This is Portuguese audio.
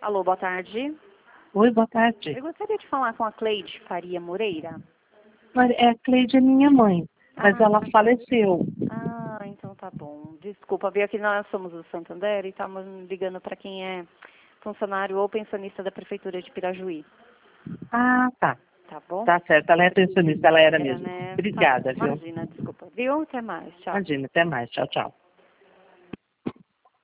Alô, boa tarde. Oi, boa tarde. Eu gostaria de falar com a Cleide Faria Moreira. A Cleide é minha mãe, mas ela faleceu. Ah, então tá bom. Desculpa, veio aqui, nós somos do Santander e estamos ligando para quem é funcionário ou pensionista da Prefeitura de Pirajuí. Ah, tá. Tá bom? Tá certo, ela é pensionista, ela era Era, mesmo. né? Obrigada, Tá. viu? Imagina, desculpa. Viu? Até mais. Tchau. Imagina, até mais. Tchau, tchau.